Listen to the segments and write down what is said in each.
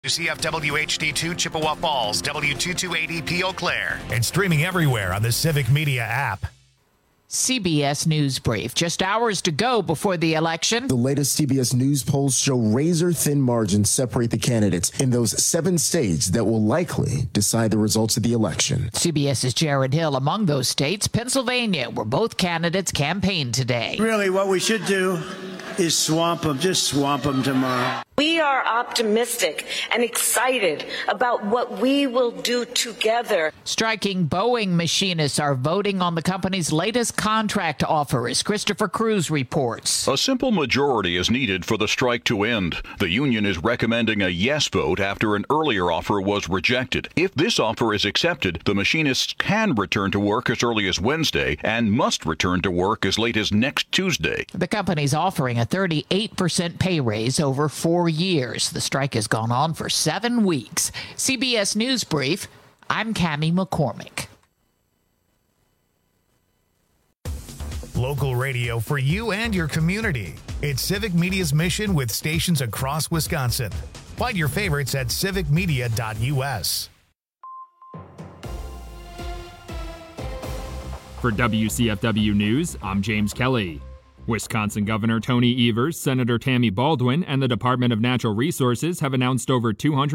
CFW HD2 Chippewa Falls, W2280P Eau Claire, and streaming everywhere on the Civic Media app. CBS News Brief. Just hours to go before the election. The latest CBS News polls show razor-thin margins separate the candidates in those 7 states that will likely decide the results of the election. CBS's Jared Hill. Among those states, Pennsylvania, where both candidates campaigned today. Really, what we should do is swamp them. Just swamp them tomorrow. We are optimistic and excited about what we will do together. Striking Boeing machinists are voting on the company's latest contract offer, as Christopher Cruz reports. A simple majority is needed for the strike to end. The union is recommending a yes vote after an earlier offer was rejected. If this offer is accepted, the machinists can return to work as early as Wednesday and must return to work as late as next Tuesday. The company's offering a 38% pay raise over 4 years. The strike has gone on for 7 weeks. CBS News Brief, I'm Cammie McCormick. Local radio for you and your community. It's Civic Media's mission with stations across Wisconsin. Find your favorites at civicmedia.us. For WCFW News, I'm James Kelly. Wisconsin Governor Tony Evers, Senator Tammy Baldwin, and the Department of Natural Resources have announced over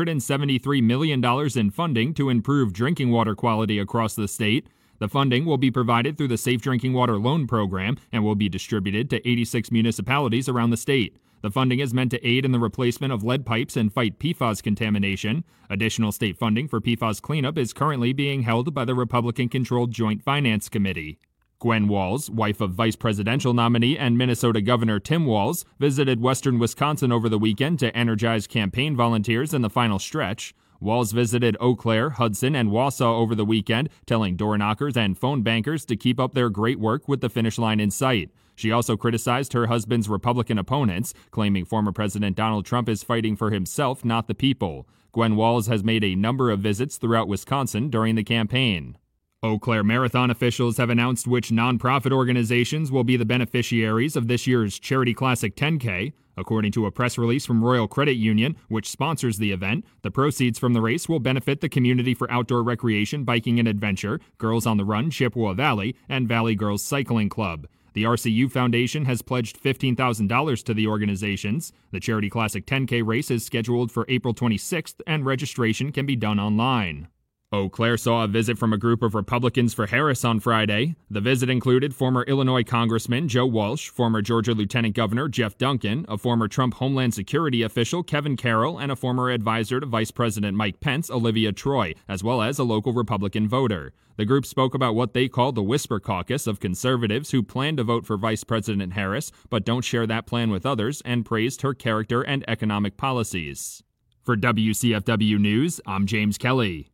$273 million in funding to improve drinking water quality across the state. The funding will be provided through the Safe Drinking Water Loan Program and will be distributed to 86 municipalities around the state. The funding is meant to aid in the replacement of lead pipes and fight PFAS contamination. Additional state funding for PFAS cleanup is currently being held by the Republican-controlled Joint Finance Committee. Gwen Walz, wife of vice presidential nominee and Minnesota Governor Tim Walz, visited western Wisconsin over the weekend to energize campaign volunteers in the final stretch. Walz visited Eau Claire, Hudson, and Wausau over the weekend, telling door knockers and phone bankers to keep up their great work with the finish line in sight. She also criticized her husband's Republican opponents, claiming former President Donald Trump is fighting for himself, not the people. Gwen Walz has made a number of visits throughout Wisconsin during the campaign. Eau Claire Marathon officials have announced which nonprofit organizations will be the beneficiaries of this year's Charity Classic 10K. According to a press release from Royal Credit Union, which sponsors the event, the proceeds from the race will benefit the Community for Outdoor Recreation, Biking and Adventure, Girls on the Run, Chippewa Valley, and Valley Girls Cycling Club. The RCU Foundation has pledged $15,000 to the organizations. The Charity Classic 10K race is scheduled for April 26th, and registration can be done online. Eau Claire saw a visit from a group of Republicans for Harris on Friday. The visit included former Illinois Congressman Joe Walsh, former Georgia Lieutenant Governor Jeff Duncan, a former Trump Homeland Security official Kevin Carroll, and a former advisor to Vice President Mike Pence, Olivia Troy, as well as a local Republican voter. The group spoke about what they call the Whisper Caucus of conservatives who plan to vote for Vice President Harris but don't share that plan with others, and praised her character and economic policies. For WCFW News, I'm James Kelly.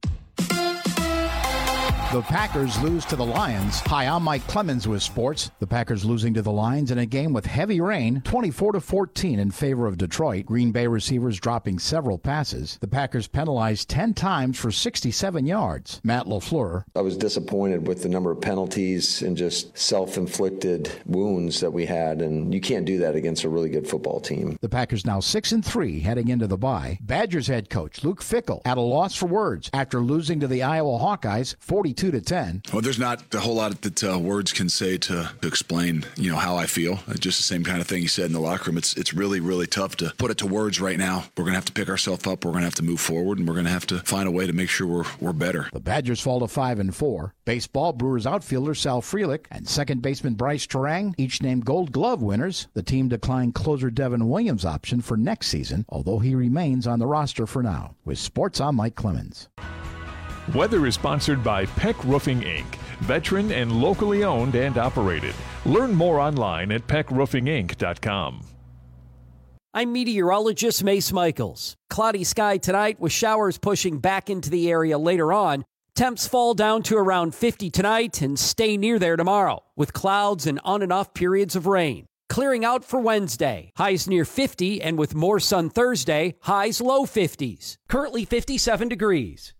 The Packers lose to the Lions. Hi, I'm Mike Clemens with sports. The Packers losing to the Lions in a game with heavy rain, 24-14 in favor of Detroit. Green Bay receivers dropping several passes. The Packers penalized 10 times for 67 yards. Matt LaFleur. I was disappointed with the number of penalties and just self-inflicted wounds that we had, and you can't do that against a really good football team. The Packers now 6-3 heading into the bye. Badgers head coach Luke Fickell at a loss for words after losing to the Iowa Hawkeyes 42-10. Well, there's not a whole lot that words can say to explain, how I feel. Just the same kind of thing you said in the locker room. It's really, really tough to put it to words right now. We're going to have to pick ourselves up. We're going to have to move forward, and we're going to have to find a way to make sure we're better. The Badgers fall to 5-4. Baseball, Brewers outfielder Sal Frelick and second baseman Bryce Terang, each named Gold Glove winners. The team declined closer Devin Williams' option for next season, although he remains on the roster for now. With sports, I'm Mike Clemens. Weather is sponsored by Peck Roofing, Inc., veteran and locally owned and operated. Learn more online at peckroofinginc.com. I'm meteorologist Mace Michaels. Cloudy sky tonight with showers pushing back into the area later on. Temps fall down to around 50 tonight and stay near there tomorrow, with clouds and on and off periods of rain. Clearing out for Wednesday. Highs near 50, and with more sun Thursday, highs low 50s. Currently 57 degrees.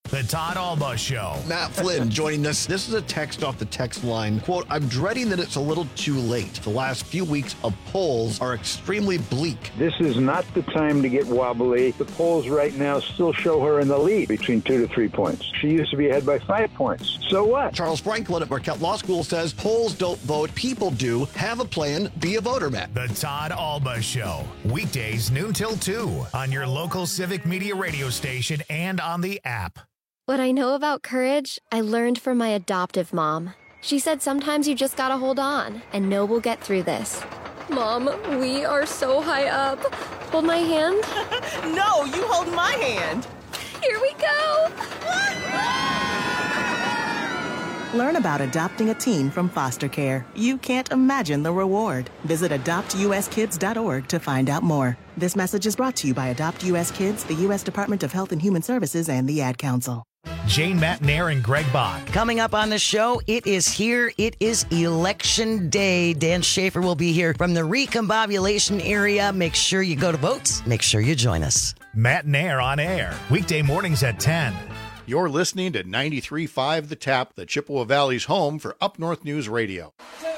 The Todd Alba Show. Matt Flynn joining us. This is a text off the text line. Quote, I'm dreading that it's a little too late. The last few weeks of polls are extremely bleak. This is not the time to get wobbly. The polls right now still show her in the lead between 2 to 3 points. She used to be ahead by 5 points. So what? Charles Franklin at Marquette Law School says polls don't vote, people do. Have a plan, be a voter, Matt. The Todd Alba Show. Weekdays noon till 2 on your local Civic Media radio station and on the app. What I know about courage, I learned from my adoptive mom. She said sometimes you just gotta hold on and know we'll get through this. Mom, we are so high up. Hold my hand. No, you hold my hand. Here we go. Learn about adopting a teen from foster care. You can't imagine the reward. Visit adoptuskids.org to find out more. This message is brought to you by Adopt U.S. Kids, the U.S. Department of Health and Human Services, and the Ad Council. Jane Matnair and Greg Bach. Coming up on the show, it is here. It is Election Day. Dan Schaefer will be here from the Recombobulation area. Make sure you go to vote. Make sure you join us. Matnair on air. Weekday mornings at 10. You're listening to 93.5 The Tap, the Chippewa Valley's home for Up North News Radio.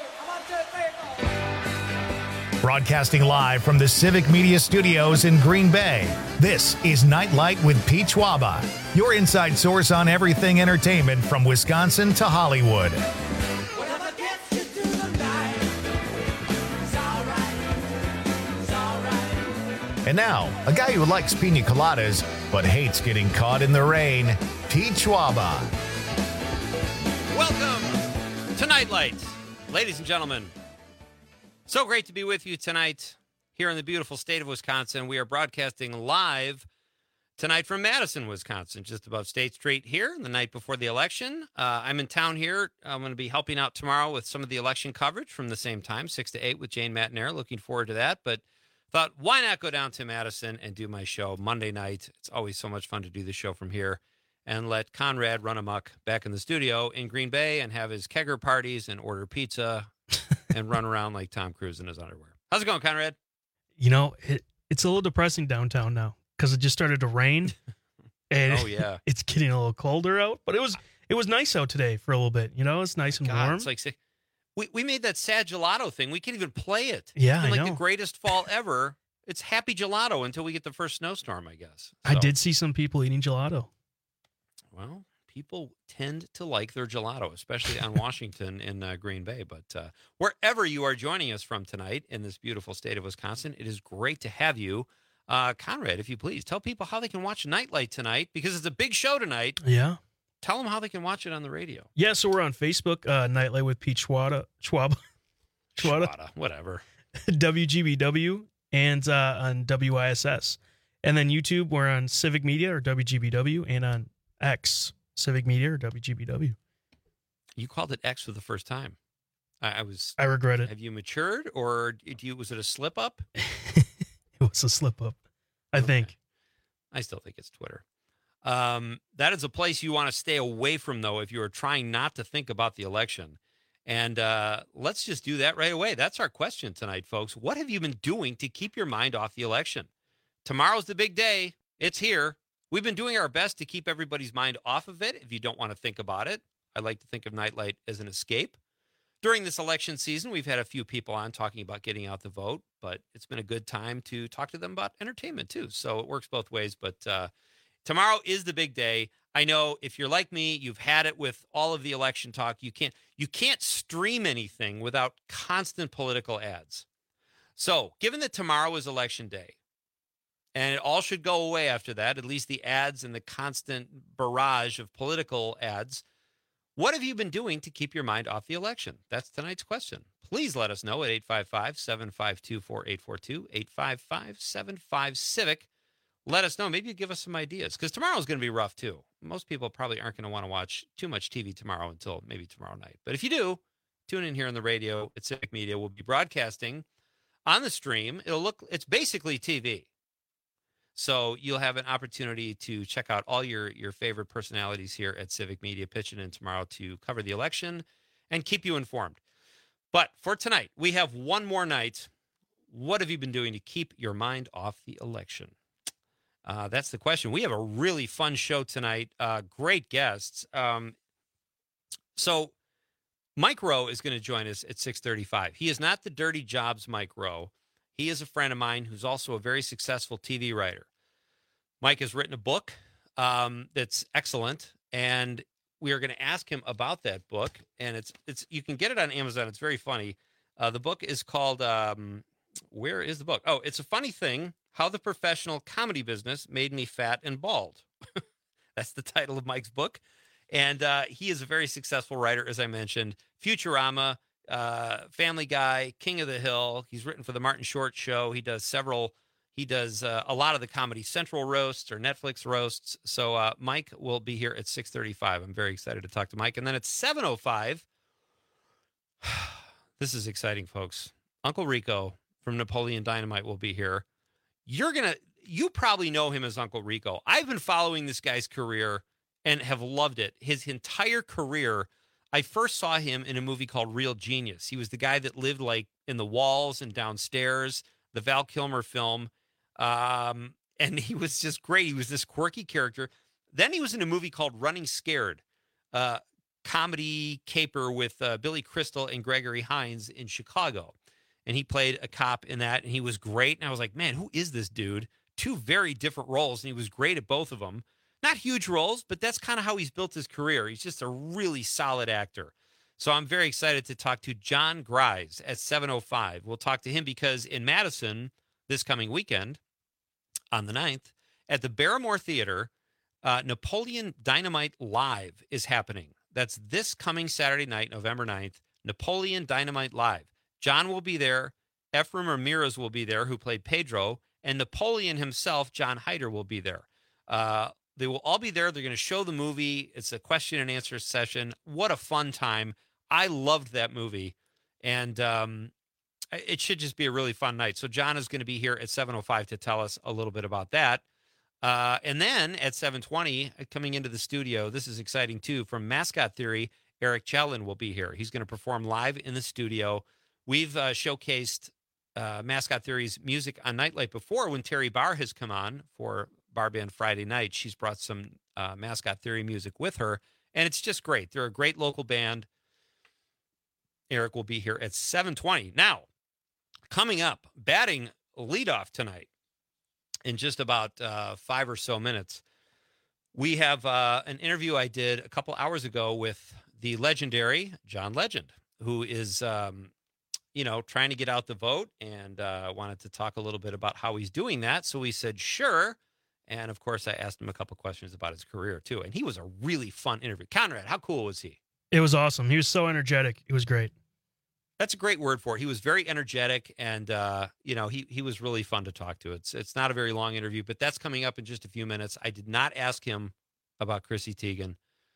Broadcasting live from the Civic Media Studios in Green Bay, this is Nightlight with Pete Schwaba, your inside source on everything entertainment from Wisconsin to Hollywood. And now, a guy who likes pina coladas but hates getting caught in the rain, Pete Schwaba. Welcome to Nightlight, ladies and gentlemen. So great to be with you tonight here in the beautiful state of Wisconsin. We are broadcasting live tonight from Madison, Wisconsin, just above State Street here, the night before the election. I'm in town here. I'm going to be helping out tomorrow with some of the election coverage from the same time, 6 to 8 with Jane Matnair. Looking forward to that. But thought, why not go down to Madison and do my show Monday night? It's always so much fun to do the show from here and let Conrad run amok back in the studio in Green Bay and have his kegger parties and order pizza and run around like Tom Cruise in his underwear. How's it going, Conrad? You know, it's a little depressing downtown now because it just started to rain. And oh, yeah. It's getting a little colder out, but it was nice out today for a little bit. You know, it's nice and warm. It's like we made that sad gelato thing. We can't even play it. Yeah, it's been I like know. The greatest fall ever. It's happy gelato until we get the first snowstorm, I guess. I did see some people eating gelato. Well, people tend to like their gelato, especially on Washington in Green Bay. But wherever you are joining us from tonight in this beautiful state of Wisconsin, it is great to have you. Conrad, if you please, tell people how they can watch Nightlight tonight because it's a big show tonight. Yeah. Tell them how they can watch it on the radio. Yeah, so we're on Facebook, Nightlight with Pete Schwaba, whatever. WGBW, and on WISS. And then YouTube, we're on Civic Media or WGBW, and on X, Civic Media or WGBW. You called it X for the first time. I regret it. Have you matured, or was it a slip up? It was a slip up, I think. I still think it's Twitter. That is a place you want to stay away from, though, if you are trying not to think about the election. And let's just do that right away. That's our question tonight, folks. What have you been doing to keep your mind off the election? Tomorrow's the big day. It's here. We've been doing our best to keep everybody's mind off of it if you don't want to think about it. I like to think of Nightlight as an escape. During this election season, we've had a few people on talking about getting out the vote, but it's been a good time to talk to them about entertainment, too. So it works both ways. But tomorrow is the big day. I know if you're like me, you've had it with all of the election talk. You can't stream anything without constant political ads. So given that tomorrow is election day, and it all should go away after that, at least the ads and the constant barrage of political ads, what have you been doing to keep your mind off the election? That's tonight's question. Please let us know at 855-752-4842, 855-75-CIVIC. Let us know. Maybe you give us some ideas, because tomorrow's going to be rough, too. Most people probably aren't going to want to watch too much TV tomorrow until maybe tomorrow night. But if you do, tune in here on the radio at Civic Media. We'll be broadcasting on the stream. It's basically TV. So you'll have an opportunity to check out all your favorite personalities here at Civic Media pitching in tomorrow to cover the election and keep you informed. But for tonight, we have one more night. What have you been doing to keep your mind off the election? That's the question. We have a really fun show tonight. Great guests. So Mike Rowe is going to join us at 6:35. He is not the Dirty Jobs Mike Rowe. He is a friend of mine who's also a very successful TV writer. Mike has written a book that's excellent, and we are going to ask him about that book. And it's you can get it on Amazon. It's very funny. The book is called where is the book? Oh, It's a Funny Thing: How the Professional Comedy Business Made Me Fat and Bald. That's the title of Mike's book. And he is a very successful writer, as I mentioned. Futurama, Family Guy, King of the Hill. He's written for the Martin Short Show. He does a lot of the Comedy Central roasts or Netflix roasts. So Mike will be here at 6:35. I'm very excited to talk to Mike. And then at 7:05, this is exciting, folks. Uncle Rico from Napoleon Dynamite will be here. You probably know him as Uncle Rico. I've been following this guy's career and have loved it. His entire career, I first saw him in a movie called Real Genius. He was the guy that lived like in the walls and downstairs, the Val Kilmer film. And he was just great. He was this quirky character. Then he was in a movie called Running Scared, comedy caper with Billy Crystal and Gregory Hines in Chicago. And he played a cop in that, and he was great. And I was like, man, who is this dude? Two very different roles, and he was great at both of them. Not huge roles, but that's kind of how he's built his career. He's just a really solid actor. So I'm very excited to talk to John Grise at 7:05. We'll talk to him because in Madison this coming weekend, on the 9th, at the Barrymore Theater, Napoleon Dynamite Live is happening. That's this coming Saturday night, November 9th, Napoleon Dynamite Live. John will be there. Ephraim Ramirez will be there, who played Pedro. And Napoleon himself, John Heider, will be there. They will all be there. They're going to show the movie. It's a question and answer session. What a fun time. I loved that movie. And it should just be a really fun night. So John is going to be here at 7:05 to tell us a little bit about that. And then at 7:20, coming into the studio, this is exciting too, from Mascot Theory, Eric Challen will be here. He's going to perform live in the studio. We've showcased Mascot Theory's music on Nightlight before when Terry Barr has come on for Bar Band Friday night. She's brought some Mascot Theory music with her, and it's just great. They're a great local band. Eric will be here at 7:20. Now, coming up, batting leadoff tonight in just about 5 or so minutes, we have an interview I did a couple hours ago with the legendary John Legend, who is trying to get out the vote and wanted to talk a little bit about how he's doing that. So we said, sure. And of course, I asked him a couple questions about his career too. And he was a really fun interview. Conrad, how cool was he? It was awesome. He was so energetic. It was great. That's a great word for it. He was very energetic, and he was really fun to talk to. It's not a very long interview, but that's coming up in just a few minutes. I did not ask him about Chrissy Teigen,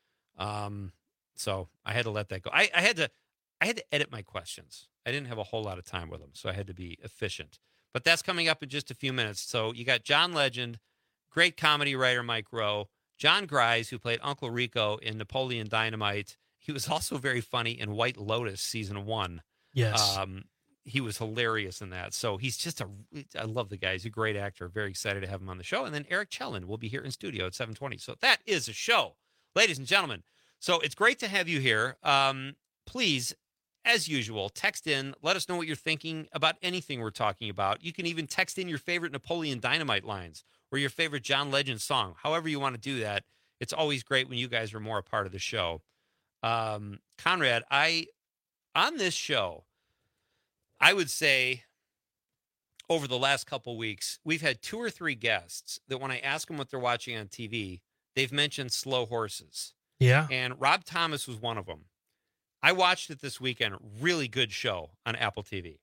so I had to let that go. I had to edit my questions. I didn't have a whole lot of time with them, so I had to be efficient. But that's coming up in just a few minutes. So you got John Legend, great comedy writer Mike Rowe, John Grise, who played Uncle Rico in Napoleon Dynamite. He was also very funny in White Lotus season 1. Yes. He was hilarious in that. So he's just I love the guy. He's a great actor. Very excited to have him on the show. And then Eric Challen will be here in studio at 7:20. So that is a show, ladies and gentlemen. So it's great to have you here. Please, as usual, text in. Let us know what you're thinking about anything we're talking about. You can even text in your favorite Napoleon Dynamite lines or your favorite John Legend song. However you want to do that. It's always great when you guys are more a part of the show. Conrad, on this show, I would say over the last couple weeks, we've had 2 or 3 guests that when I ask them what they're watching on TV, they've mentioned Slow Horses. Yeah. And Rob Thomas was one of them. I watched it this weekend. Really good show on Apple TV.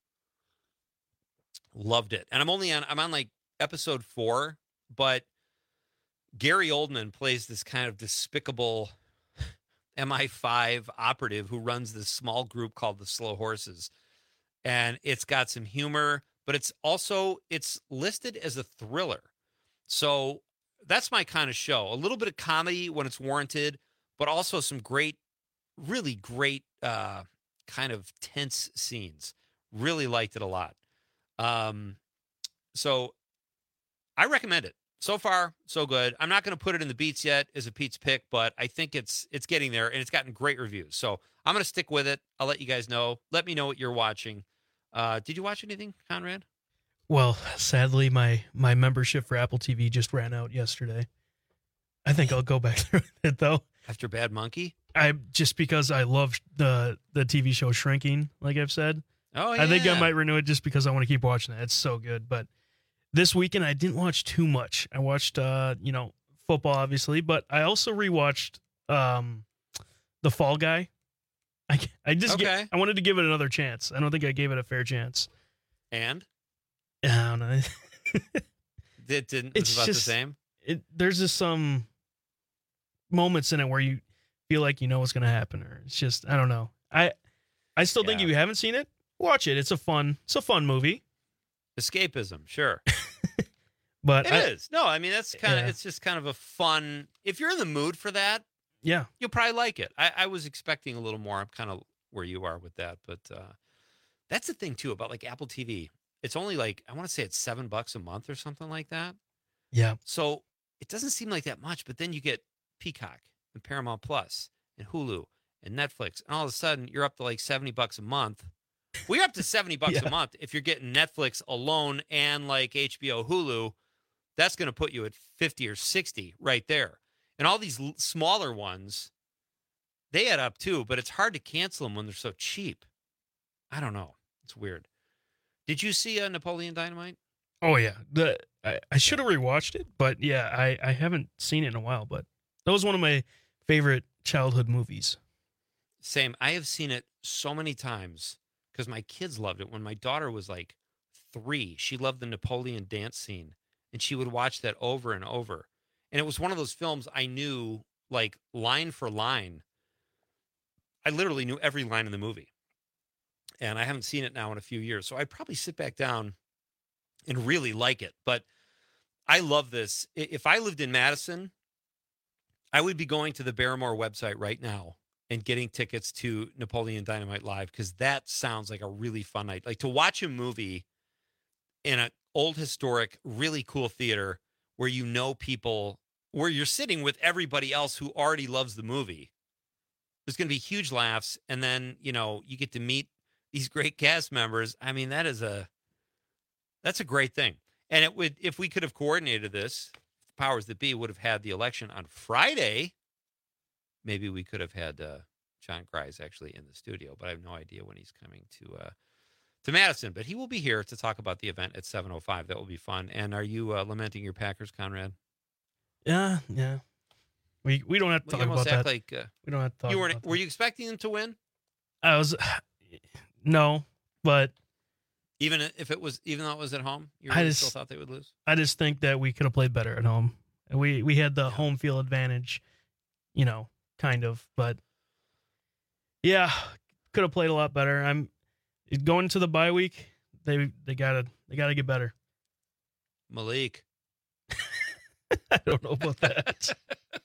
Loved it. And I'm on like episode 4, but Gary Oldman plays this kind of despicable MI5 operative who runs this small group called the Slow Horses. And it's got some humor, but it's listed as a thriller. So that's my kind of show. A little bit of comedy when it's warranted, but also some really great kind of tense scenes. Really liked it a lot. So I recommend it. So far, so good. I'm not going to put it in the beats yet as a Pete's pick, but I think it's getting there, and it's gotten great reviews. So I'm going to stick with it. I'll let you guys know. Let me know what you're watching. Did you watch anything, Conrad? Well, sadly, my membership for Apple TV just ran out yesterday. I think I'll go back through it, though. After Bad Monkey? Just because I love the TV show Shrinking, like I've said. Oh, yeah. I think I might renew it just because I want to keep watching it. It's so good. But this weekend, I didn't watch too much. I watched, football, obviously, but I also rewatched The Fall Guy. I wanted to give it another chance. I don't think I gave it a fair chance. And? I don't know. It's about the same? There's just some moments in it where you feel like you know what's going to happen, or it's just, I don't know. I still think if you haven't seen it, watch it. It's a fun movie. Escapism, sure. But it is. No, I mean, that's kind of, it's just kind of a fun, if you're in the mood for that, yeah, you'll probably like it. I was expecting a little more. I'm kind of where you are with that, but that's the thing too about like Apple TV. It's only like, I want to say it's $7 a month or something like that. Yeah. So it doesn't seem like that much, but then you get Peacock and Paramount Plus and Hulu and Netflix, and all of a sudden you're up to like $70 a month. Well, you're up to $70 a month if you're getting Netflix alone and like HBO, Hulu. That's going to put you at 50 or 60 right there. And all these smaller ones, they add up too, but it's hard to cancel them when they're so cheap. I don't know. It's weird. Did you see Napoleon Dynamite? Oh, yeah. I should have rewatched it, but yeah, I haven't seen it in a while, but that was one of my favorite childhood movies. Same. I have seen it so many times because my kids loved it. When my daughter was like 3, she loved the Napoleon dance scene, and she would watch that over and over. And it was one of those films I knew like line for line. I literally knew every line in the movie. And I haven't seen it now in a few years. So I'd probably sit back down and really like it. But I love this. If I lived in Madison, I would be going to the Barrymore website right now and getting tickets to Napoleon Dynamite Live, because that sounds like a really fun night. Like to watch a movie in an old historic, really cool theater where you know people, where you're sitting with everybody else who already loves the movie. There's going to be huge laughs. And then, you get to meet these great cast members. I mean, that's a great thing. And it would, if we could have coordinated this, the powers that be would have had the election on Friday. Maybe we could have had John Grise actually in the studio, but I have no idea when he's coming to Madison. But he will be here to talk about the event at 7:05. That will be fun. And are you lamenting your Packers, Conrad? Yeah. We don't have to talk about that. Like, we don't have to talk about that. Were you expecting them to win? No, but even though it was at home, you still thought they would lose? I just think that we could have played better at home. And we had the home field advantage, kind of, but yeah, could have played a lot better. I'm going to the bye week. They gotta get better. Malik. I don't know about that.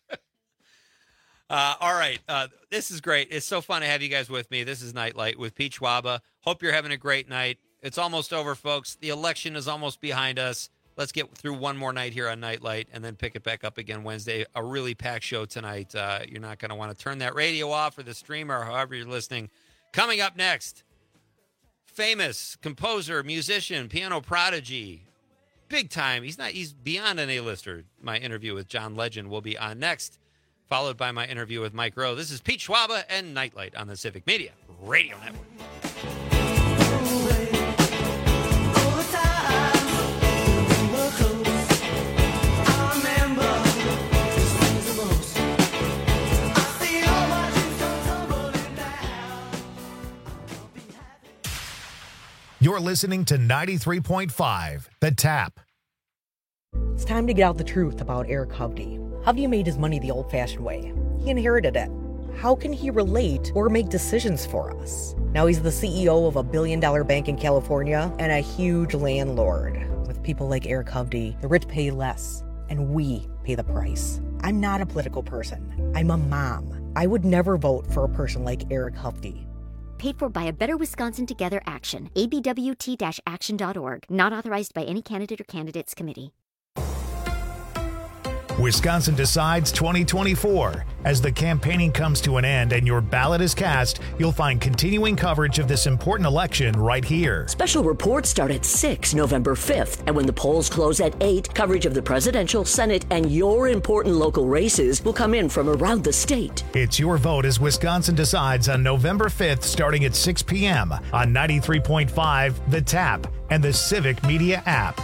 All right. This is great. It's so fun to have you guys with me. This is Nightlight with Pete Schwaba. Hope you're having a great night. It's almost over, folks. The election is almost behind us. Let's get through one more night here on Nightlight and then pick it back up again Wednesday. A really packed show tonight. You're not going to want to turn that radio off or the stream or however you're listening. Coming up next, famous composer, musician, piano prodigy, big time. He's beyond an A-lister. My interview with John Legend will be on next, followed by my interview with Mike Rowe. This is Pete Schwaba and Nightlight on the Civic Media Radio Network. You're listening to 93.5, The Tap. It's time to get out the truth about Eric Hovde. Hovde made his money the old-fashioned way. He inherited it. How can he relate or make decisions for us? Now he's the CEO of a billion-dollar bank in California and a huge landlord. With people like Eric Hovde, the rich pay less, and we pay the price. I'm not a political person. I'm a mom. I would never vote for a person like Eric Hovde. Paid for by a Better Wisconsin Together Action. ABWT-action.org. Not authorized by any candidate or candidates committee. Wisconsin Decides 2024. As the campaigning comes to an end and your ballot is cast, you'll find continuing coverage of this important election right here. Special reports start at 6 November 5th, and when the polls close at 8, coverage of the presidential, Senate, and your important local races will come in from around the state. It's your vote as Wisconsin Decides on November 5th, starting at 6 p.m. on 93.5 The Tap and the Civic Media app.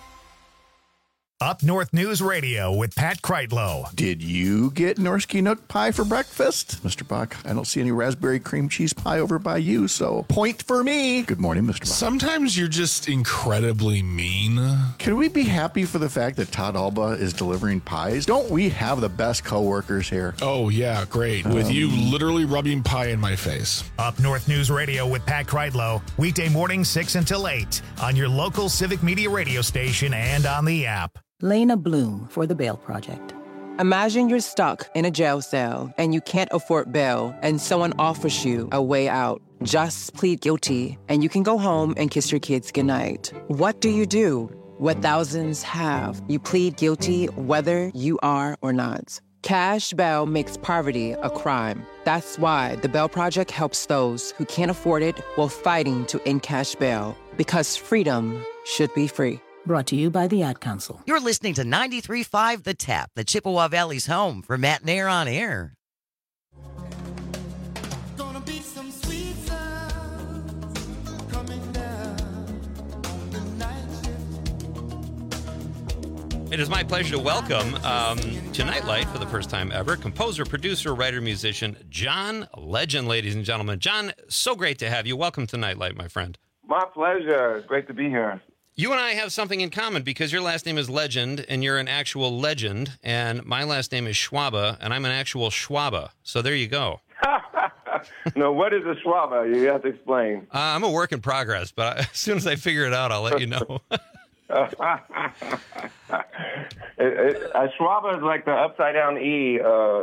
Up North News Radio with Pat Kreitlow. Did you get Norsky Nook pie for breakfast? Mr. Buck, I don't see any raspberry cream cheese pie over by you, so point for me. Good morning, Mr. Buck. Sometimes you're just incredibly mean. Can we be happy for the fact that Todd Alba is delivering pies? Don't we have the best coworkers here? Oh, yeah, great. With you literally rubbing pie in my face. Up North News Radio with Pat Kreitlow. Weekday morning 6 until 8 on your local Civic Media radio station and on the app. Lena Bloom for the Bail Project. Imagine you're stuck in a jail cell and you can't afford bail and someone offers you a way out. Just plead guilty and you can go home and kiss your kids goodnight. What do you do? What thousands have. You plead guilty whether you are or not. Cash bail makes poverty a crime. That's why the Bail Project helps those who can't afford it while fighting to end cash bail. Because freedom should be free. Brought to you by the Ad Council. You're listening to 93.5 The Tap, the Chippewa Valley's home for Matt Nair on Air. It is my pleasure to welcome to Nightlight for the first time ever, composer, producer, writer, musician, John Legend, ladies and gentlemen. John, so great to have you. Welcome to Nightlight, my friend. My pleasure. Great to be here. You and I have something in common because your last name is Legend and you're an actual legend, and my last name is Schwaba and I'm an actual Schwaba. So there you go. No, what is a Schwaba? You have to explain. I'm a work in progress, but as soon as I figure it out, I'll let you know. A Schwaba is like the upside down E,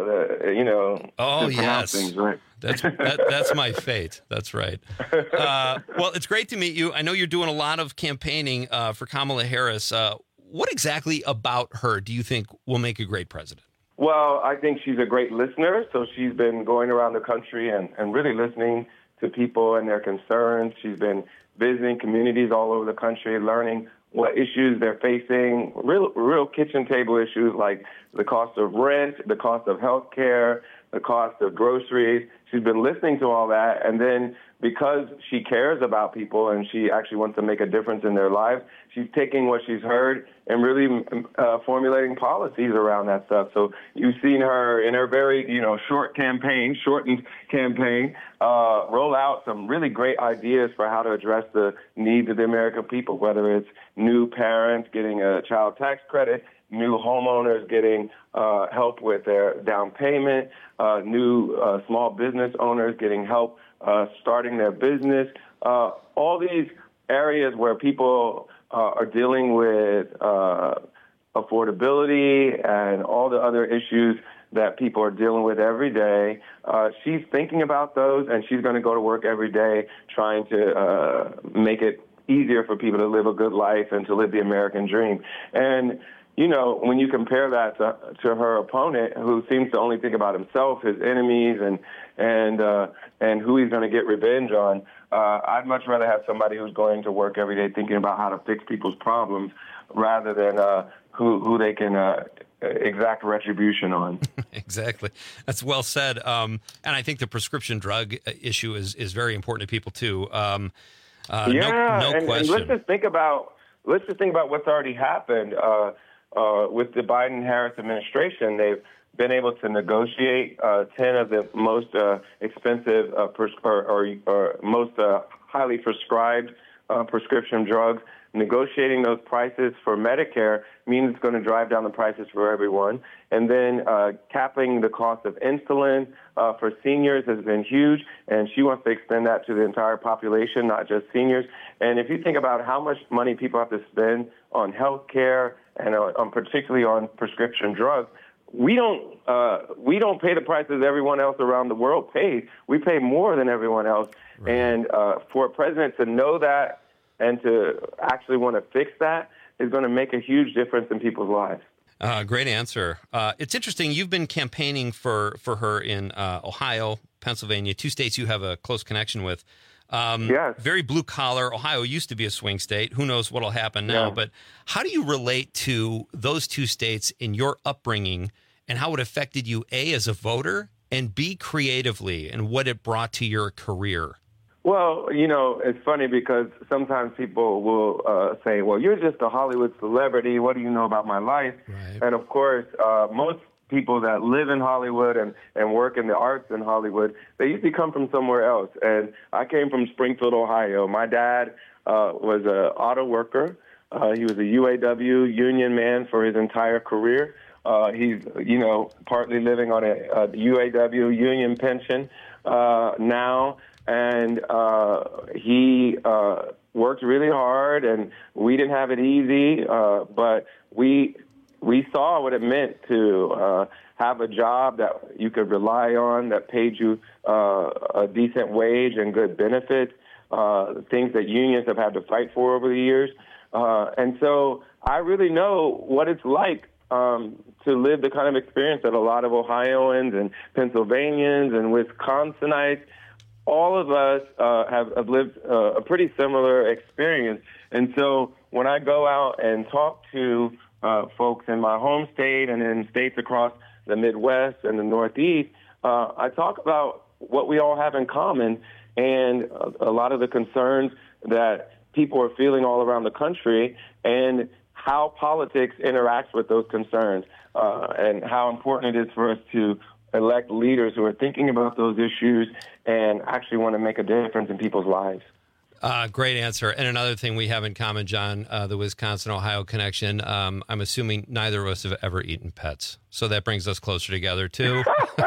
Oh, yes. Things, right? That's my fate. That's right. Well, it's great to meet you. I know you're doing a lot of campaigning for Kamala Harris. What exactly about her do you think will make a great president? Well, I think she's a great listener. So she's been going around the country and really listening to people and their concerns. She's been visiting communities all over the country, learning what issues they're facing, real kitchen table issues like the cost of rent, the cost of health care, the cost of groceries. She's been listening to all that, and then because she cares about people and she actually wants to make a difference in their lives, she's taking what she's heard and really formulating policies around that stuff. So you've seen her in her very, shortened campaign, roll out some really great ideas for how to address the needs of the American people, whether it's new parents getting a child tax credit, new homeowners getting help with their down payment, new small business owners getting help starting their business. All these areas where people are dealing with affordability and all the other issues that people are dealing with every day. She's thinking about those, and she's going to go to work every day trying to make it easier for people to live a good life and to live the American dream. And when you compare that to her opponent, who seems to only think about himself, his enemies, and who he's going to get revenge on, I'd much rather have somebody who's going to work every day thinking about how to fix people's problems rather than who they can exact retribution on. Exactly. That's well said. And I think the prescription drug issue is very important to people, too. No question. And let's just think about what's already happened. With the Biden-Harris administration, they've been able to negotiate 10 of the most expensive or most highly prescribed prescription drugs. Negotiating those prices for Medicare means it's going to drive down the prices for everyone. And then capping the cost of insulin for seniors has been huge, and she wants to extend that to the entire population, not just seniors. And if you think about how much money people have to spend on health care and particularly on prescription drugs, we don't pay the prices everyone else around the world pays. We pay more than everyone else. Right. And for a president to know that and to actually want to fix that is going to make a huge difference in people's lives. Great answer. It's interesting. You've been campaigning for her in Ohio, Pennsylvania, 2 states you have a close connection with. Yes. Very blue collar. Ohio used to be a swing state. Who knows what'll happen now? Yeah. But how do you relate to those 2 states in your upbringing and how it affected you, A, as a voter, and B, creatively, and what it brought to your career? Well, it's funny because sometimes people will say, well, you're just a Hollywood celebrity. What do you know about my life? Right. And, of course, most people that live in Hollywood and work in the arts in Hollywood, they usually come from somewhere else. And I came from Springfield, Ohio. My dad was an auto worker. He was a UAW union man for his entire career. He's, partly living on a UAW union pension now. And he worked really hard, and we didn't have it easy, but we saw what it meant to have a job that you could rely on, that paid you a decent wage and good benefits, things that unions have had to fight for over the years. And so I really know what it's like to live the kind of experience that a lot of Ohioans and Pennsylvanians and Wisconsinites, all of us have lived a pretty similar experience. And so when I go out and talk to folks in my home state and in states across the Midwest and the Northeast, I talk about what we all have in common and a lot of the concerns that people are feeling all around the country and how politics interacts with those concerns and how important it is for us to elect leaders who are thinking about those issues and actually want to make a difference in people's lives. Great answer. And another thing we have in common, John, the Wisconsin-Ohio connection, I'm assuming neither of us have ever eaten pets. So that brings us closer together, too.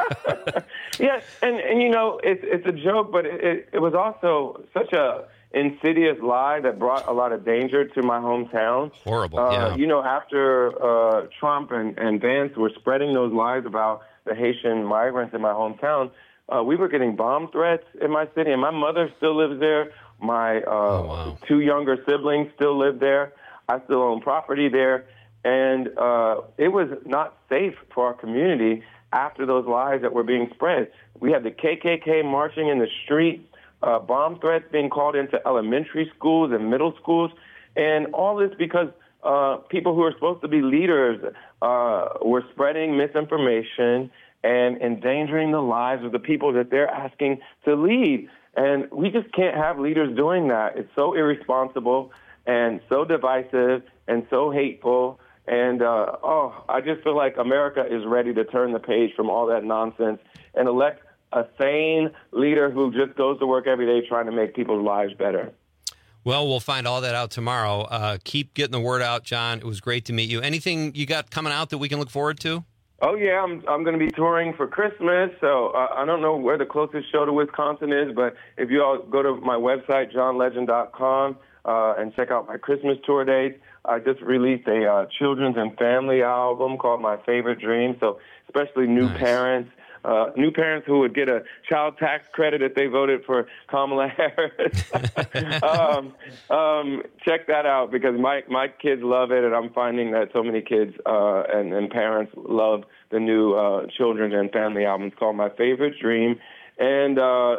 Yeah, and it's a joke, but it was also such a insidious lie that brought a lot of danger to my hometown. Horrible, yeah. After Trump and Vance were spreading those lies about the Haitian migrants in my hometown, we were getting bomb threats in my city, and my mother still lives there. My 2 younger siblings still live there. I still own property there. And it was not safe for our community after those lies that were being spread. We had the KKK marching in the street, bomb threats being called into elementary schools and middle schools, and all this because people who are supposed to be leaders were spreading misinformation and endangering the lives of the people that they're asking to lead. And we just can't have leaders doing that. It's so irresponsible and so divisive and so hateful. And, I just feel like America is ready to turn the page from all that nonsense and elect a sane leader who just goes to work every day trying to make people's lives better. Well, we'll find all that out tomorrow. Keep getting the word out, John. It was great to meet you. Anything you got coming out that we can look forward to? Oh, yeah, I'm going to be touring for Christmas, so I don't know where the closest show to Wisconsin is, but if you all go to my website, johnlegend.com, and check out my Christmas tour dates. I just released a children's and family album called My Favorite Dream, so especially new parents who would get a child tax credit if they voted for Kamala Harris. Check that out because my kids love it, and I'm finding that so many kids and parents love the new children's and family album. It's called My Favorite Dream. And,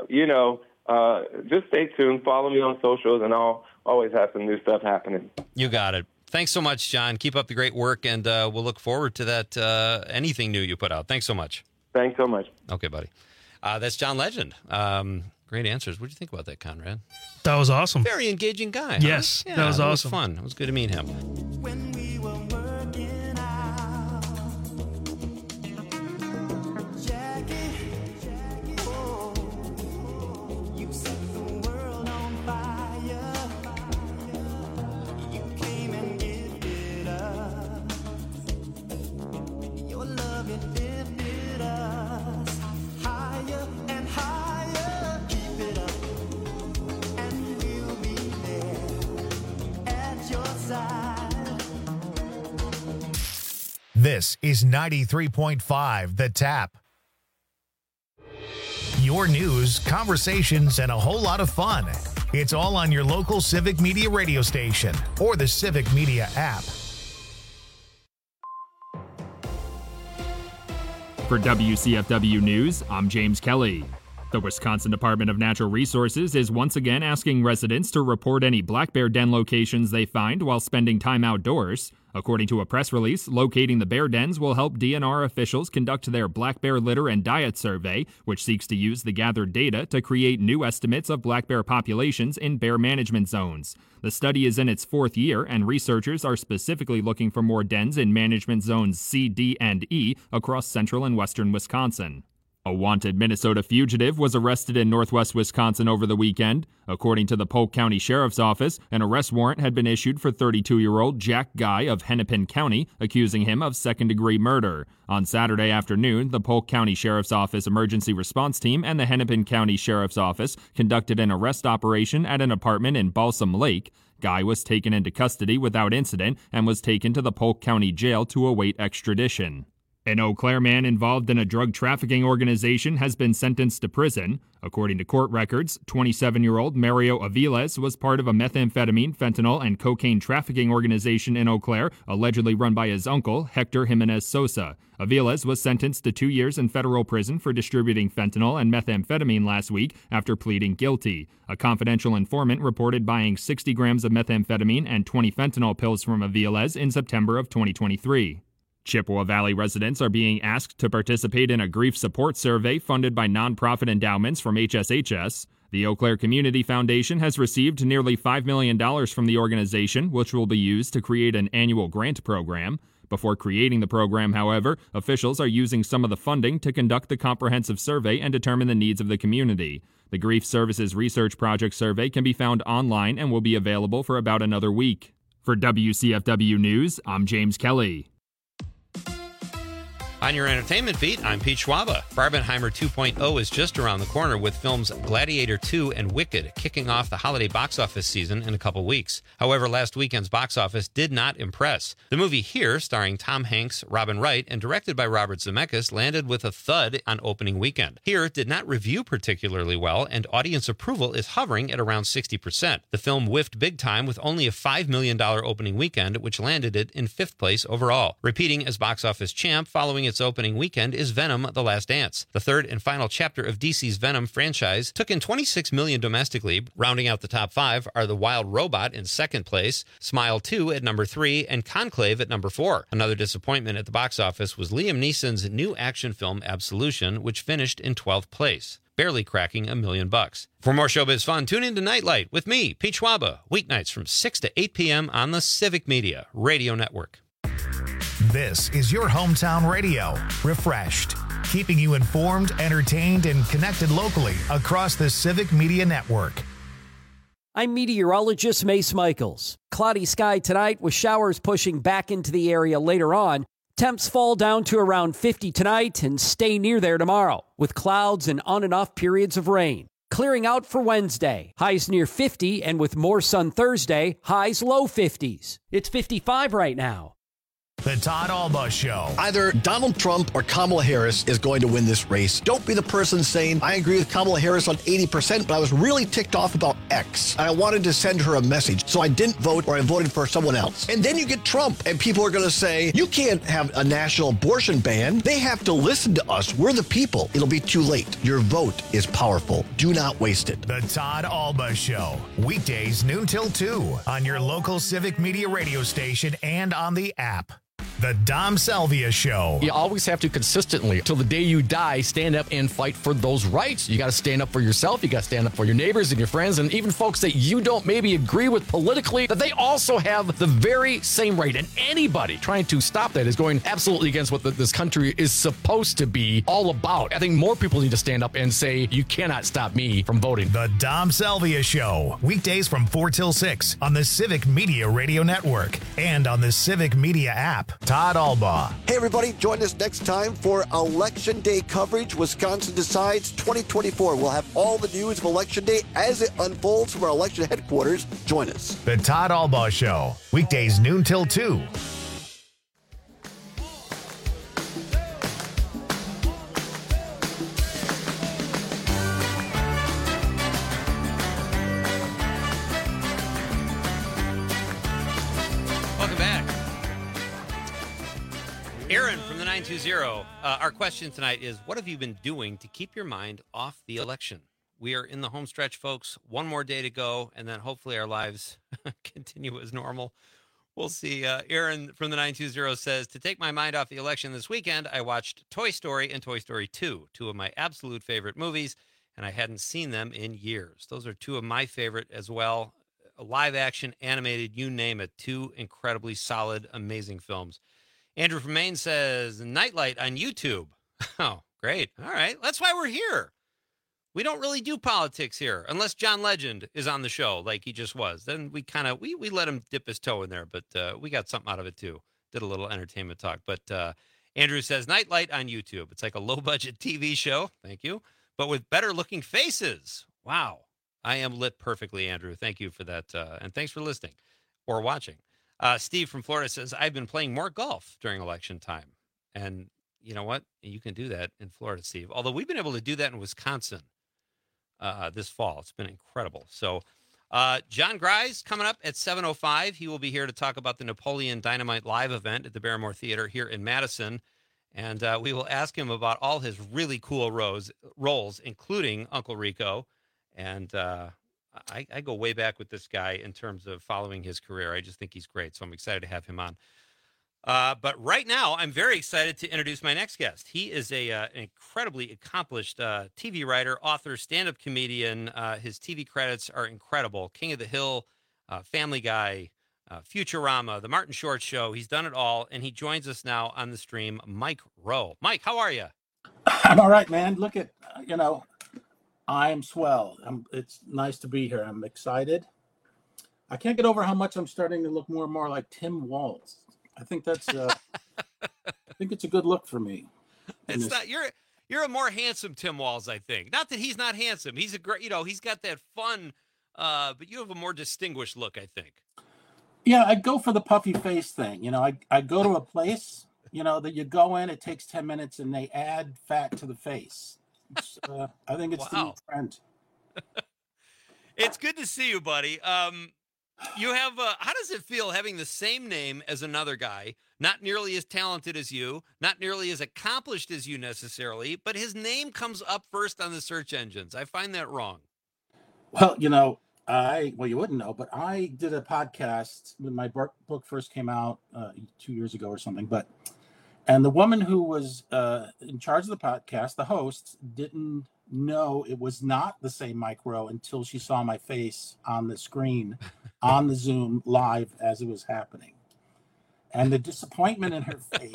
just stay tuned. Follow me on socials, and I'll always have some new stuff happening. You got it. Thanks so much, John. Keep up the great work, and we'll look forward to that anything new you put out. Thanks so much. Thanks so much. Okay, buddy. That's John Legend. Great answers. What did you think about that, Conrad? That was awesome. Very engaging guy. Yes, huh? that was awesome. It was fun. It was good to meet him. When we were working out, Jackie, oh, you set the world on fire. You came and gifted us your love, it lifted us higher and higher. Keep it up, and we'll be there at your side. This is 93.5 The Tap. Your news, conversations, and a whole lot of fun. It's all on your local Civic Media radio station or the Civic Media app. For WCFW News, I'm James Kelly. The Wisconsin Department of Natural Resources is once again asking residents to report any black bear den locations they find while spending time outdoors. According to a press release, locating the bear dens will help DNR officials conduct their black bear litter and diet survey, which seeks to use the gathered data to create new estimates of black bear populations in bear management zones. The study is in its 4th year, and researchers are specifically looking for more dens in management zones C, D, and E across central and western Wisconsin. A wanted Minnesota fugitive was arrested in northwest Wisconsin over the weekend. According to the Polk County Sheriff's Office, an arrest warrant had been issued for 32-year-old Jack Guy of Hennepin County, accusing him of second-degree murder. On Saturday afternoon, the Polk County Sheriff's Office Emergency Response Team and the Hennepin County Sheriff's Office conducted an arrest operation at an apartment in Balsam Lake. Guy was taken into custody without incident and was taken to the Polk County Jail to await extradition. An Eau Claire man involved in a drug trafficking organization has been sentenced to prison. According to court records, 27-year-old Mario Aviles was part of a methamphetamine, fentanyl, and cocaine trafficking organization in Eau Claire, allegedly run by his uncle, Hector Jimenez Sosa. Aviles was sentenced to 2 years in federal prison for distributing fentanyl and methamphetamine last week after pleading guilty. A confidential informant reported buying 60 grams of methamphetamine and 20 fentanyl pills from Aviles in September of 2023. Chippewa Valley residents are being asked to participate in a grief support survey funded by nonprofit endowments from HSHS. The Eau Claire Community Foundation has received nearly $5 million from the organization, which will be used to create an annual grant program. Before creating the program, however, officials are using some of the funding to conduct the comprehensive survey and determine the needs of the community. The Grief Services Research Project survey can be found online and will be available for about another week. For WCFW News, I'm James Kelly. On your entertainment beat, I'm Pete Schwaba. Barbenheimer 2.0 is just around the corner with films Gladiator 2 and Wicked kicking off the holiday box office season in a couple weeks. However, last weekend's box office did not impress. The movie Here, starring Tom Hanks, Robin Wright, and directed by Robert Zemeckis, landed with a thud on opening weekend. Here did not review particularly well, and audience approval is hovering at around 60%. The film whiffed big time with only a $5 million opening weekend, which landed it in 5th place overall. Repeating as box office champ following its opening weekend is Venom: The Last Dance. The third and final chapter of DC's Venom franchise took in $26 million domestically. Rounding out the top 5 are The Wild Robot in 2nd place, Smile 2 at number 3, and Conclave at number 4. Another disappointment at the box office was Liam Neeson's new action film Absolution, which finished in 12th place, barely cracking $1 million. For more showbiz fun, tune in to Nightlight with me, Pete Schwaba, weeknights from 6 to 8 p.m. on the Civic Media Radio Network. This is your hometown radio, Refreshed, keeping you informed, entertained, and connected locally across the Civic Media Network. I'm meteorologist Mace Michaels. Cloudy sky tonight with showers pushing back into the area later on. Temps fall down to around 50 tonight and stay near there tomorrow with clouds and on and off periods of rain. Clearing out for Wednesday. Highs near 50 and with more sun Thursday, highs low 50s. It's 55 right now. The Todd Alba Show. Either Donald Trump or Kamala Harris is going to win this race. Don't be the person saying, I agree with Kamala Harris on 80%, but I was really ticked off about X. And I wanted to send her a message, so I didn't vote or I voted for someone else. And then you get Trump, and people are going to say, you can't have a national abortion ban. They have to listen to us. We're the people. It'll be too late. Your vote is powerful. Do not waste it. The Todd Alba Show. Weekdays noon till 2 on your local Civic Media radio station and on the app. The Dom Salvia Show. You always have to consistently, till the day you die, stand up and fight for those rights. You got to stand up for yourself. You got to stand up for your neighbors and your friends and even folks that you don't maybe agree with politically, that they also have the very same right. And anybody trying to stop that is going absolutely against what this country is supposed to be all about. I think more people need to stand up and say, you cannot stop me from voting. The Dom Salvia Show. Weekdays from 4 till 6 on the Civic Media Radio Network and on the Civic Media app. Todd Alba. Hey, everybody. Join us next time for Election Day coverage. Wisconsin Decides 2024. We'll have all the news of Election Day as it unfolds from our election headquarters. Join us. The Todd Alba Show. Weekdays noon till 2. Aaron from the 920. Our question tonight is, what have you been doing to keep your mind off the election? We are in the home stretch, folks. One more day to go, and then hopefully our lives continue as normal. We'll see. Aaron from the 920 says, to take my mind off the election this weekend, I watched Toy Story and Toy Story 2, two of my absolute favorite movies, and I hadn't seen them in years. Those are two of my favorite as well. Live action, animated, you name it. Two incredibly solid, amazing films. Andrew from Maine says, Nightlight on YouTube. Oh, great. All right. That's why we're here. We don't really do politics here unless John Legend is on the show like he just was. Then we kind of, we let him dip his toe in there, but we got something out of it too. Did a little entertainment talk. But Andrew says, Nightlight on YouTube. It's like a low-budget TV show. Thank you. But with better-looking faces. Wow. I am lit perfectly, Andrew. Thank you for that. And thanks for listening or watching. Steve from Florida says, I've been playing more golf during election time. And you know what? You can do that in Florida, Steve. Although we've been able to do that in Wisconsin this fall. It's been incredible. So John Grise coming up at 7:05. He will be here to talk about the Napoleon Dynamite Live event at the Barrymore Theater here in Madison. And we will ask him about all his really cool roles, including Uncle Rico. And I go way back with this guy in terms of following his career. I just think he's great, so I'm excited to have him on. But right now, I'm very excited to introduce my next guest. He is an incredibly accomplished TV writer, author, stand-up comedian. His TV credits are incredible. King of the Hill, Family Guy, Futurama, The Martin Short Show. He's done it all, and he joins us now on the stream, Mike Rowe. Mike, how are you? I'm all right, man. Look at, I'm swell. It's nice to be here. I'm excited. I can't get over how much I'm starting to look more and more like Tim Walz. I think that's I think it's a good look for me. It's not you're a more handsome Tim Walz, I think. Not that he's not handsome. He's a great, he's got that fun but you have a more distinguished look, I think. Yeah, I go for the puffy face thing. I go to a place, that you go in, it takes 10 minutes and they add fat to the face. I think it's the new trend. It's good to see you, buddy. You have how does it feel having the same name as another guy, not nearly as talented as you, not nearly as accomplished as you necessarily, but his name comes up first on the search engines? I find that wrong. Well, you wouldn't know, but I did a podcast when my book first came out 2 years ago or something, and the woman who was in charge of the podcast, the host, didn't know it was not the same Mike Rowe until she saw my face on the screen on the Zoom live as it was happening. And the disappointment in her face,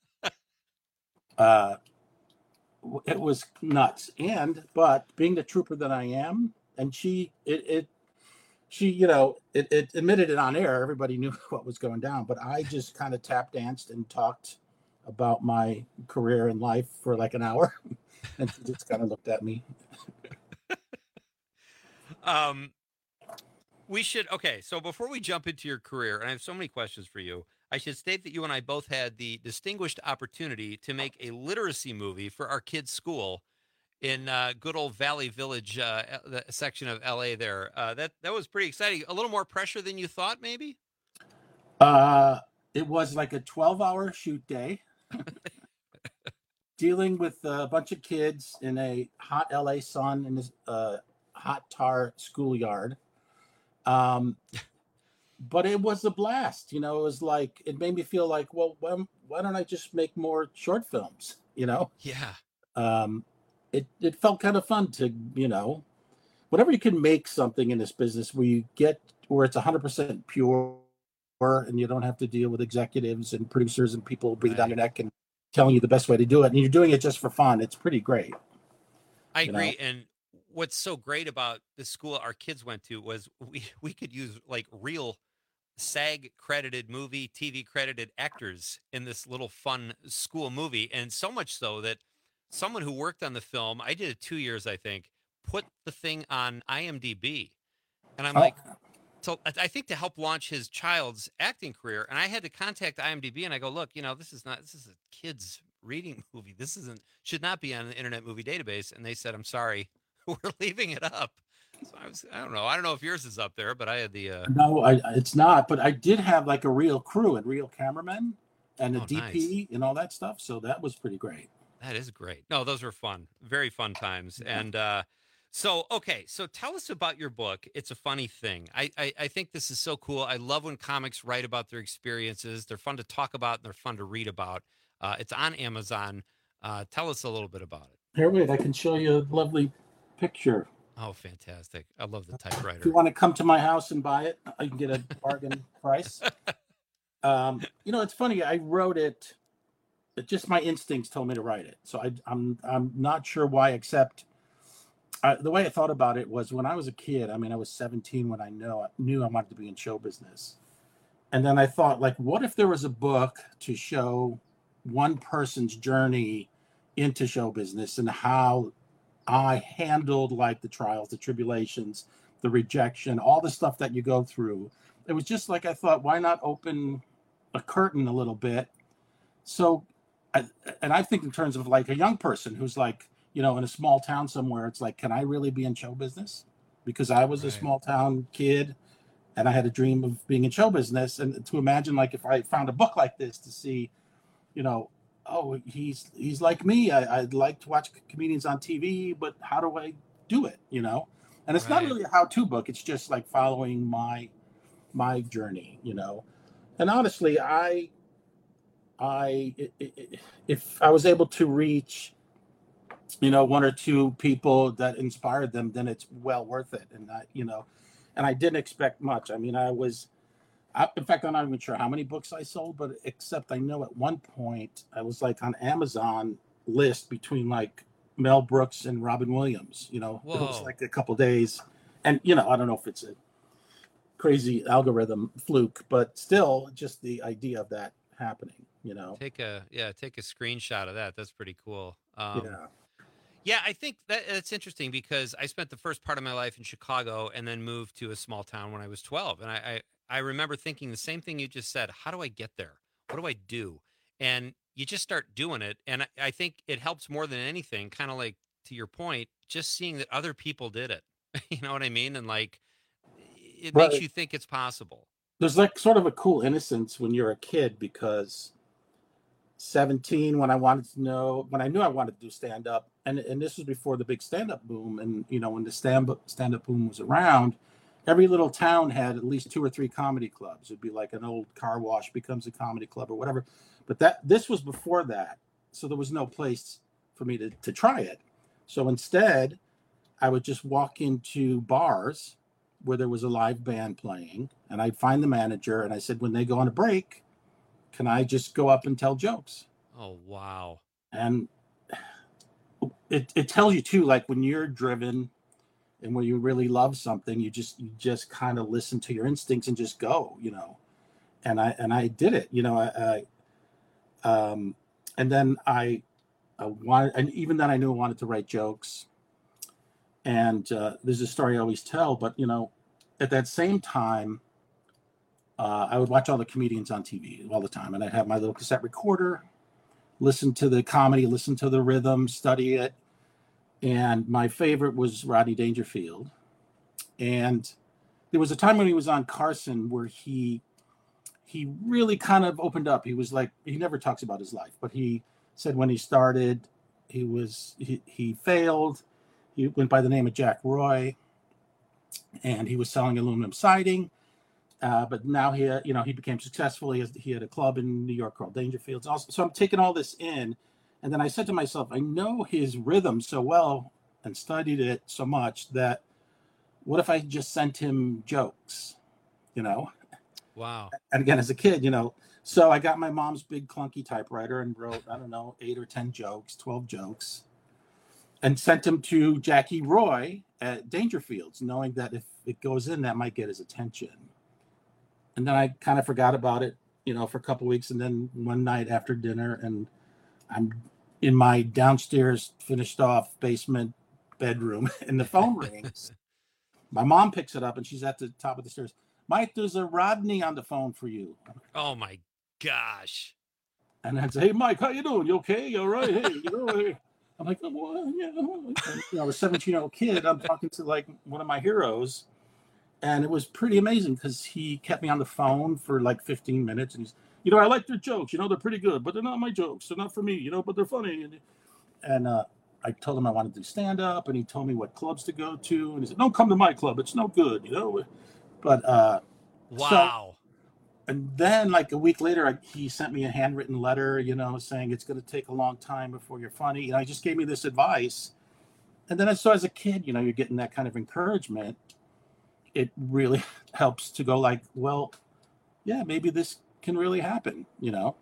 it was nuts. But being the trooper that I am, and she admitted it on air. Everybody knew what was going down, but I just kind of tap danced and talked about my career and life for like an hour. And she just kind of looked at me. So before we jump into your career, and I have so many questions for you, I should state that you and I both had the distinguished opportunity to make a literacy movie for our kids' school in good old Valley Village, the section of LA there. That was pretty exciting. A little more pressure than you thought, maybe? It was like a 12-hour shoot day. Dealing with a bunch of kids in a hot LA sun in this hot tar schoolyard. But it was a blast. It was like, it made me feel like, well, why don't I just make more short films? Yeah. It felt kind of fun to, whenever you can make something in this business where it's 100% pure and you don't have to deal with executives and producers and people breathing down your neck and telling you the best way to do it, and you're doing it just for fun. It's pretty great. I agree. And what's so great about the school our kids went to was we could use like real SAG credited movie, TV credited actors in this little fun school movie. And so much so that someone who worked on the film, I did it 2 years, I think, put the thing on IMDb. And I'm like, so I think to help launch his child's acting career. And I had to contact IMDb and I go, look, this is a kid's reading movie. This should not be on the Internet Movie Database. And they said, I'm sorry, we're leaving it up. So I don't know if yours is up there, but I had the No, it's not. But I did have like a real crew and real cameramen. and the Oh, DP and all that stuff. So that was pretty great. That is great. No, those were fun. Very fun times. And so tell us about your book. It's a funny thing. I think this is so cool. I love when comics write about their experiences. They're fun to talk about and they're fun to read about. It's on Amazon. Tell us a little bit about it. Here, wait, I can show you a lovely picture. Oh, fantastic. I love the If you typewriter. want to come to my house and buy it, you can get a bargain price. It's funny. I wrote it. Just my instincts told me to write it. So I'm not sure why, except the way I thought about it was when I was a kid. I mean, I was 17 when I knew I wanted to be in show business. And then I thought, like, what if there was a book to show one person's journey into show business and how I handled like the trials, the tribulations, the rejection, all the stuff that you go through. It was just like, I thought, why not open a curtain a little bit? So, I think in terms of like a young person who's like, in a small town somewhere, it's like, can I really be in show business? Because I was a small town kid and I had a dream of being in show business. And to imagine, like, if I found a book like this to see, oh, he's like me. I'd like to watch comedians on TV, but how do I do it? And it's not really a how-to book. It's just like following my journey, And honestly, if I was able to reach, one or two people that inspired them, then it's well worth it. And and I didn't expect much. I mean, in fact, I'm not even sure how many books I sold, but except I know at one point I was like on Amazon list between like Mel Brooks and Robin Williams. It was like a couple days, and I don't know if it's a crazy algorithm fluke, but still, just the idea of that happening. Take a screenshot of that. That's pretty cool. Yeah, I think that's interesting because I spent the first part of my life in Chicago and then moved to a small town when I was 12, and I remember thinking the same thing you just said. How do I get there? What do I do? And you just start doing it. And I think it helps more than anything, kind of like to your point, just seeing that other people did it. You know what I mean? And like, it makes you think it's possible. There's like sort of a cool innocence when you're a kid, because 17, when I knew I wanted to do stand-up, and this was before the big stand-up boom. And, when the stand-up boom was around, every little town had at least 2 or 3 comedy clubs. It'd be like an old car wash becomes a comedy club or whatever. But this was before that. So there was no place for me to try it. So instead, I would just walk into bars where there was a live band playing, and I'd find the manager, and I said, when they go on a break, can I just go up and tell jokes? Oh, wow. And it tells you too, like when you're driven and when you really love something, you just kind of listen to your instincts and just go, and I did it, and then I wanted, and even then I knew I wanted to write jokes. And there's a story I always tell, but at that same time, I would watch all the comedians on TV all the time, and I'd have my little cassette recorder, listen to the comedy, listen to the rhythm, study it. And my favorite was Rodney Dangerfield. And there was a time when he was on Carson where he really kind of opened up. He was like, he never talks about his life, but he said when he started, he failed. He went by the name of Jack Roy, and he was selling aluminum siding. But now he became successful. He had a club in New York called Dangerfields. So I'm taking all this in, and then I said to myself, I know his rhythm so well and studied it so much that what if I just sent him jokes, Wow. And again, as a kid, so I got my mom's big clunky typewriter and wrote, 8 or 10 jokes, 12 jokes, and sent him to Jackie Roy at Dangerfields, knowing that if it goes in, that might get his attention. And then I kind of forgot about it, for a couple of weeks. And then one night after dinner, and I'm in my downstairs finished off basement bedroom, and the phone rings. My mom picks it up, and she's at the top of the stairs. Mike, there's a Rodney on the phone for you. Oh my gosh. And I'd say, hey, Mike, how you doing? You okay? You all right? Hey, I'm like, oh, well, yeah. I was a 17-year-old kid. I'm talking to like one of my heroes. And it was pretty amazing because he kept me on the phone for like 15 minutes. And you know, I like their jokes. You know, they're pretty good, but they're not my jokes. They're not for me, you know, but they're funny. And I told him I wanted to do stand-up, and he told me what clubs to go to. And he said, don't come to my club. It's no good, you know. But wow. And then, like a week later, he sent me a handwritten letter, you know, saying it's going to take a long time before you're funny. And I just gave me this advice. And then as a kid, you know, you're getting that kind of encouragement. It really helps to go like, well, yeah, maybe this can really happen, you know.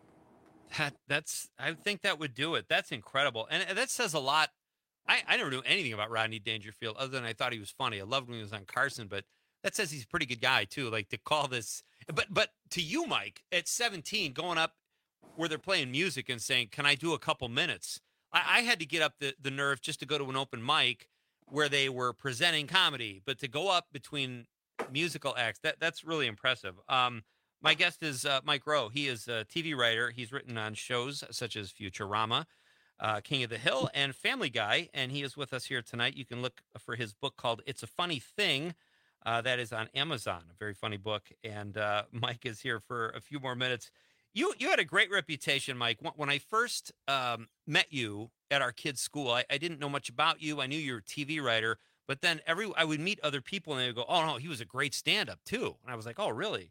I think that would do it. That's incredible. And that says a lot. I never knew anything about Rodney Dangerfield other than I thought he was funny. I loved when he was on Carson, but that says he's a pretty good guy too. Like to call this, but to you, Mike, at 17, going up where they're playing music and saying, can I do a couple minutes? I had to get up the nerve just to go to an open mic where they were presenting comedy, but to go up between musical acts, that's really impressive. My guest is Mike Rowe. He is a TV writer. He's written on shows such as Futurama, King of the Hill, and Family Guy, and he is with us here tonight. You can look for his book called It's a Funny Thing. That is on Amazon, a very funny book, and Mike is here for a few more minutes. You had a great reputation, Mike. When I first met you at our kids' school, I didn't know much about you. I knew you were a TV writer, but then I would meet other people, and they would go, oh, no, he was a great stand-up, too. And I was like, oh, really?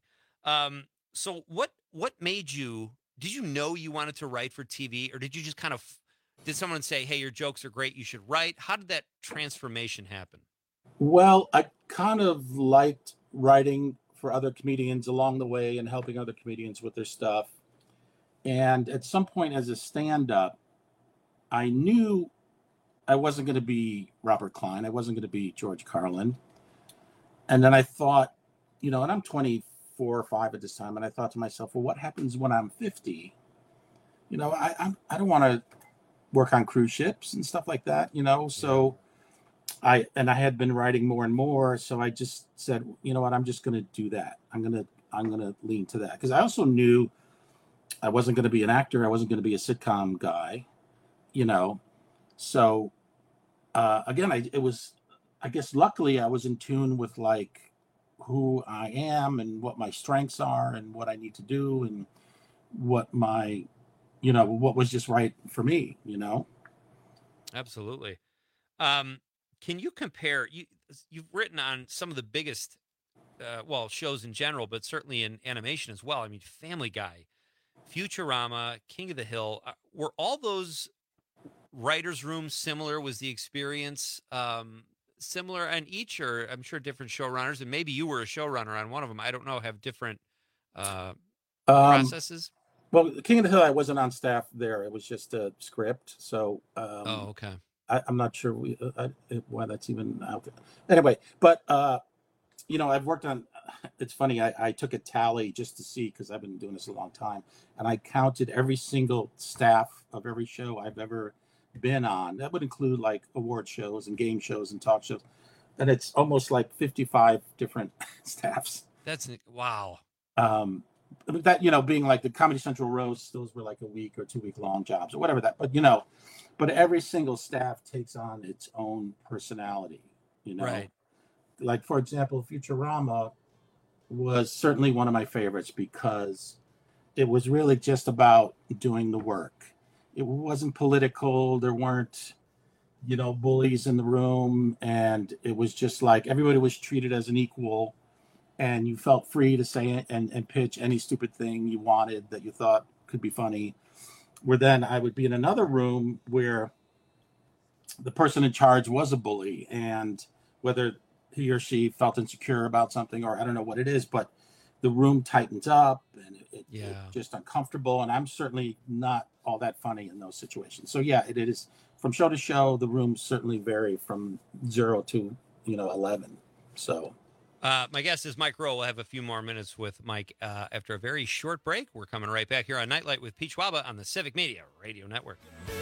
So what made you, did you know you wanted to write for TV, or did you just did someone say, hey, your jokes are great, you should write? How did that transformation happen? Well, I kind of liked writing for other comedians along the way and helping other comedians with their stuff. And at some point as a stand-up, I knew I wasn't going to be Robert Klein. I wasn't going to be George Carlin. And then I thought, you know, and I'm 24 or 5 at this time, and I thought to myself, well, what happens when I'm 50? You know, I don't want to work on cruise ships and stuff like that, you know. So I had been writing more and more, so I just said, you know what, I'm just going to do that. I'm going to lean to that, because I also knew I wasn't going to be an actor. I wasn't going to be a sitcom guy, you know. So again, I guess luckily I was in tune with like who I am and what my strengths are and what I need to do and what my, you know, what was just right for me, you know. Absolutely. Can you compare, you've written on some of the biggest, shows in general, but certainly in animation as well. I mean, Family Guy, Futurama, King of the Hill, were all those writers' rooms similar? Was the experience similar on each, or I'm sure different showrunners, and maybe you were a showrunner on one of them, I don't know, have different processes? Well, King of the Hill, I wasn't on staff there. It was just a script. So okay. I'm not sure why that's even out there. Anyway, but you know, I've worked on. It's funny. I took a tally just to see, because I've been doing this a long time, and I counted every single staff of every show I've ever been on. That would include like award shows and game shows and talk shows, and it's almost like 55 different staffs. That's wow. That, you know, being like the Comedy Central roast, those were like a week or 2 week long jobs or whatever that. But you know, but every single staff takes on its own personality. You know, right? Like for example, Futurama was certainly one of my favorites because it was really just about doing the work. It wasn't political. There weren't, you know, bullies in the room, and it was just like everybody was treated as an equal. And you felt free to say it and pitch any stupid thing you wanted that you thought could be funny. Where then I would be in another room where the person in charge was a bully, and whether he or she felt insecure about something, or I don't know what it is, but the room tightens up and it's just uncomfortable. And I'm certainly not all that funny in those situations. So yeah, it is from show to show. The rooms certainly vary from 0 to, you know, 11. So. My guest is Mike Rowe. We'll have a few more minutes with Mike after a very short break. We're coming right back here on Nightlight with Pete Schwaba on the Civic Media Radio Network.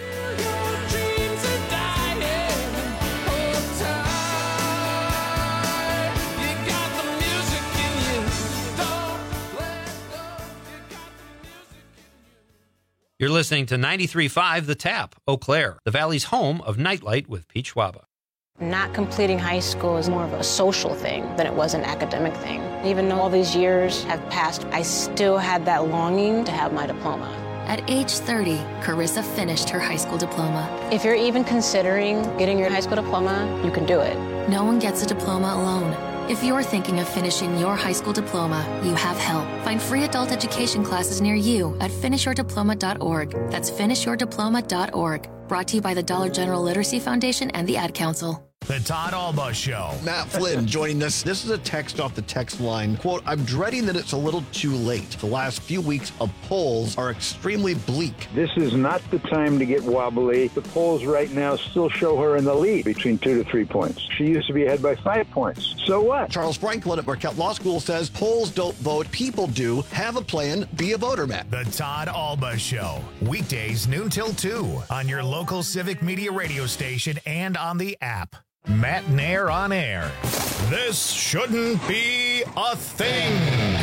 You're listening to 93.5 The Tap, Eau Claire, the Valley's home of Nightlight with Pete Schwaba. Not completing high school is more of a social thing than it was an academic thing. Even though all these years have passed, I still had that longing to have my diploma. At age 30, Carissa finished her high school diploma. If you're even considering getting your high school diploma, you can do it. No one gets a diploma alone. If you're thinking of finishing your high school diploma, you have help. Find free adult education classes near you at finishyourdiploma.org. That's finishyourdiploma.org. Brought to you by the Dollar General Literacy Foundation and the Ad Council. The Todd Alba Show. Matt Flynn joining us. This is a text off the text line. Quote, I'm dreading that it's a little too late. The last few weeks of polls are extremely bleak. This is not the time to get wobbly. The polls right now still show her in the lead between 2 to 3 points. She used to be ahead by 5 points. So what? Charles Franklin at Marquette Law School says polls don't vote, people do. Have a plan, be a voter, Matt. The Todd Alba Show. Weekdays noon till 2 on your local Civic Media radio station and on the app. Matt Nair on air. This shouldn't be a thing.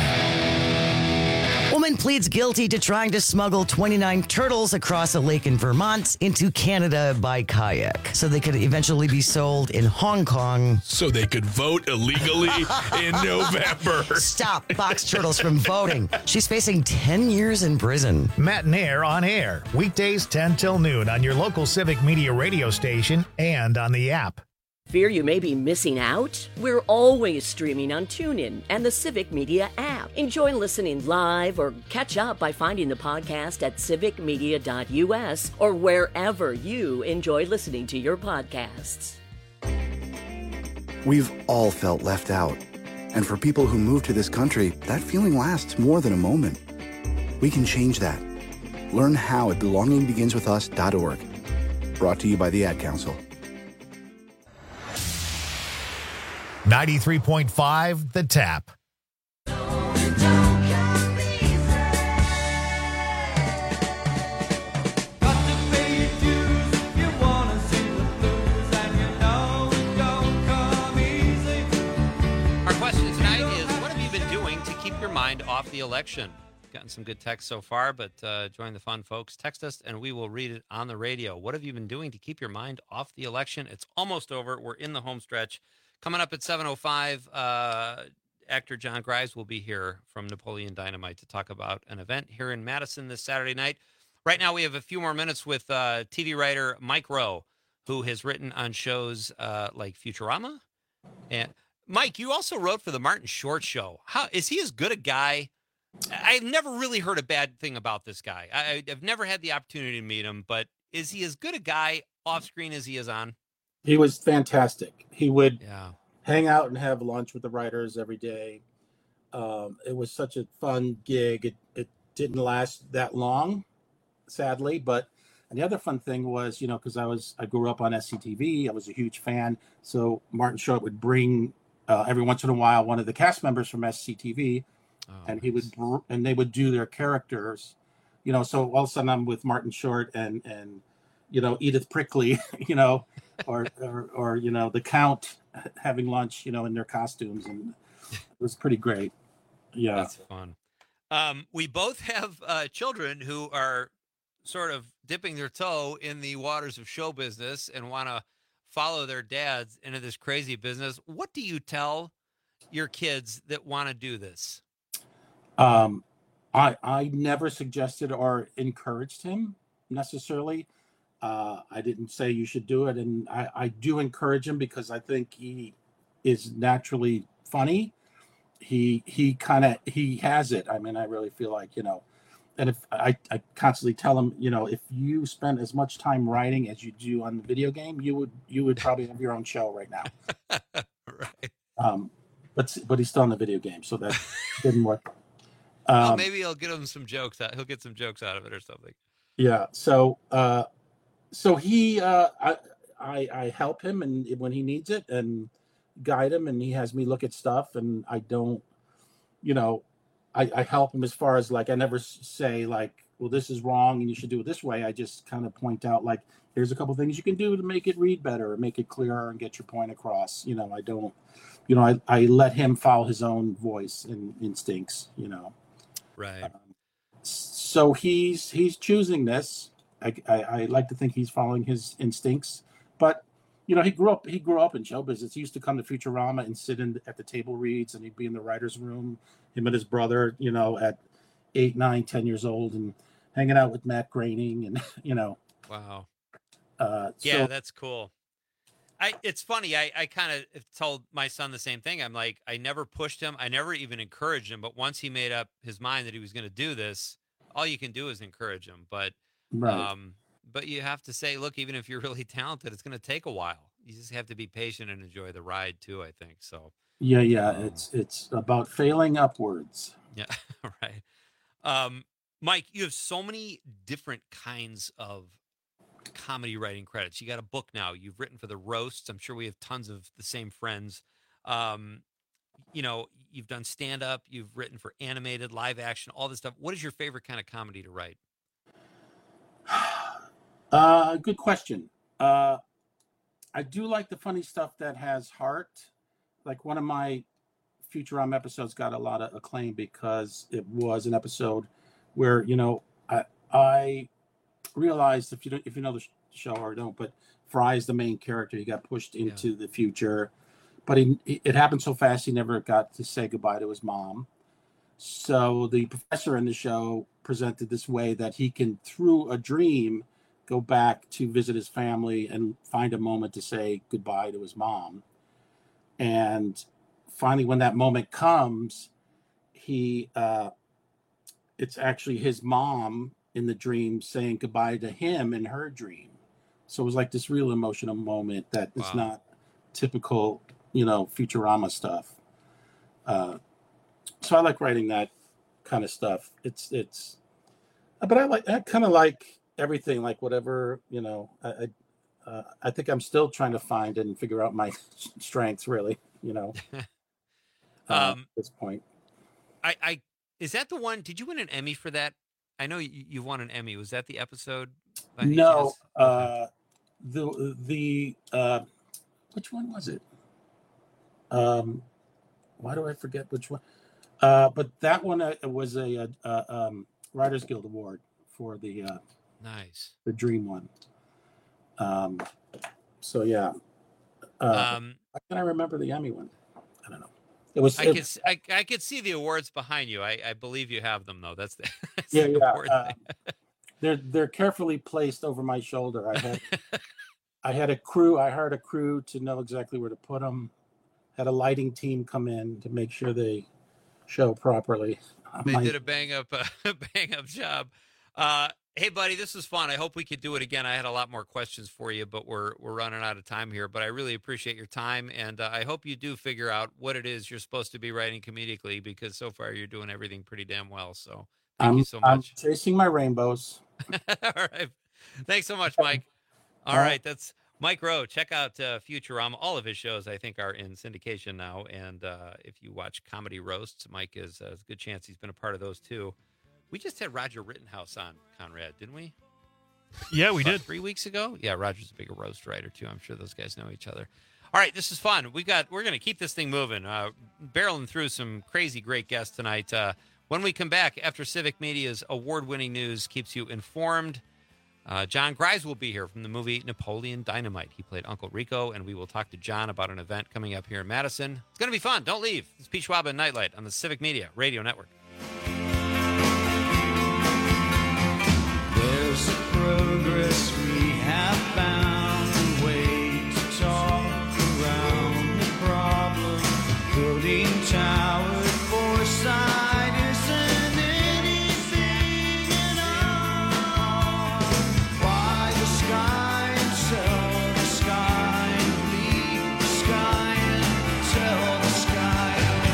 Woman pleads guilty to trying to smuggle 29 turtles across a lake in Vermont into Canada by kayak so they could eventually be sold in Hong Kong. So they could vote illegally in November. Stop box turtles from voting. She's facing 10 years in prison. Matt Nair on air. Weekdays 10 till noon on your local Civic Media radio station and on the app. Fear you may be missing out? We're always streaming on TuneIn and the Civic Media app. Enjoy listening live or catch up by finding the podcast at civicmedia.us or wherever you enjoy listening to your podcasts. We've all felt left out. And for people who move to this country, that feeling lasts more than a moment. We can change that. Learn how at belongingbeginswithus.org. Brought to you by the Ad Council. 93.5 The Tap. Our question tonight is, what have you been doing to keep your mind off the election? Gotten some good text so far, but join the fun, folks. Text us, and we will read it on the radio. What have you been doing to keep your mind off the election? It's almost over. We're in the home stretch. Coming up at 7:05, actor John Grimes will be here from Napoleon Dynamite to talk about an event here in Madison this Saturday night. Right now, we have a few more minutes with TV writer Mike Rowe, who has written on shows like Futurama. And Mike, you also wrote for the Martin Short Show. How is he as good a guy? I've never really heard a bad thing about this guy. I've never had the opportunity to meet him, but is he as good a guy off screen as he is on? He was fantastic. He would hang out and have lunch with the writers every day. It was such a fun gig. It didn't last that long, sadly. And the other fun thing was, because I grew up on SCTV. I was a huge fan. So Martin Short would bring every once in a while one of the cast members from SCTV, and they would do their characters. So all of a sudden I'm with Martin Short and Edith Prickly, or the Count having lunch, in their costumes, and it was pretty great. Yeah, that's fun. We both have children who are sort of dipping their toe in the waters of show business and want to follow their dads into this crazy business. What do you tell your kids that want to do this? I never suggested or encouraged him necessarily. I didn't say you should do it, and I do encourage him because I think he is naturally funny. He has it. I mean, I really feel like, and if I constantly tell him, if you spend as much time writing as you do on the video game, you would probably have your own show right now. Right. But he's still in the video game, so that didn't work. Well, maybe he'll get him some jokes out. He'll get some jokes out of it or something. Yeah. So he, I help him and when he needs it and guide him, and he has me look at stuff, and I don't, I help him as far as I never say well, this is wrong and you should do it this way. I just kind of point out here's a couple things you can do to make it read better, or make it clearer and get your point across. I don't, I let him follow his own voice and instincts, Right. So he's choosing this. I like to think he's following his instincts, but he grew up in show business. He used to come to Futurama and sit at the table reads, and he'd be in the writer's room, him and his brother, at 8, 9, 10 years old, and hanging out with Matt Groening, and Wow. So, that's cool. It's funny. I kind of told my son the same thing. I'm like, I never pushed him. I never even encouraged him. But once he made up his mind that he was going to do this, all you can do is encourage him. But, right. But you have to say, look, even if you're really talented, it's going to take a while. You just have to be patient and enjoy the ride too, I think. So Yeah. It's about failing upwards. yeah, right. Mike, you have so many different kinds of comedy writing credits. You got a book now. You've written for the roasts. I'm sure we have tons of the same friends. You've done stand-up. You've written for animated, live action, all this stuff. What is your favorite kind of comedy to write? Good question. I do like the funny stuff that has heart. Like one of my Futurama episodes got a lot of acclaim because it was an episode where, I realized, if you know the show or don't, but Fry is the main character. He got pushed into the future, but it happened so fast he never got to say goodbye to his mom. So the professor in the show presented this way that he can, through a dream, go back to visit his family and find a moment to say goodbye to his mom. And finally, when that moment comes, it's actually his mom in the dream saying goodbye to him in her dream. So it was like this real emotional moment that is not typical, Futurama stuff. So I like writing that kind of stuff. But I kind of like everything, like whatever, I think I'm still trying to find and figure out my strengths, really, at this point. Is that the one? Did you win an Emmy for that? I know you won an Emmy. Was that the episode? by any No, chance? the which one was it? Why do I forget which one? But that one was a Writers Guild Award for the Nice. the Dream one. So yeah. Why can't I remember the Emmy one? I don't know. It was. I could see the awards behind you. I believe you have them though. That's the Yeah. important thing. They're carefully placed over my shoulder. I had a crew. I hired a crew to know exactly where to put them. Had a lighting team come in to make sure they show properly. They did a bang up job. Hey, buddy, this was fun. I hope we could do it again. I had a lot more questions for you, but we're running out of time here. But I really appreciate your time, and I hope you do figure out what it is you're supposed to be writing comedically, because so far you're doing everything pretty damn well. So thank you so much. I'm chasing my rainbows. All right. Thanks so much, Mike. All right. That's Mike Rowe. Check out Futurama. All of his shows, I think, are in syndication now. And if you watch Comedy Roasts, Mike is a good chance he's been a part of those too. We just had Roger Rittenhouse on, Conrad, didn't we? Yeah, we did. 3 weeks ago? Yeah, Roger's a big roast writer too. I'm sure those guys know each other. All right, this is fun. We're going to keep this thing moving. Barreling through some crazy great guests tonight. When we come back, after Civic Media's award-winning news keeps you informed, John Grise will be here from the movie Napoleon Dynamite. He played Uncle Rico, and we will talk to John about an event coming up here in Madison. It's going to be fun. Don't leave. It's Pete Schwab and Nightlight on the Civic Media Radio Network. There's a progress we have found, a way to talk around the problem. Building towers, foresight isn't anything at all. Fly the sky and tell the sky, leave the sky and tell the sky.